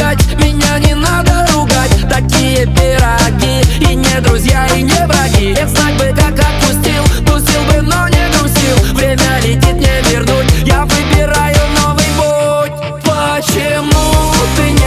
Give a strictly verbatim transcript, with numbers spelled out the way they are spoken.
помогать, меня не надо ругать. Такие пироги, и не друзья, и не враги. Я знать бы, как отпустил, пустил бы, но не грустил. Время летит, не вернуть, я выбираю новый путь. Почему ты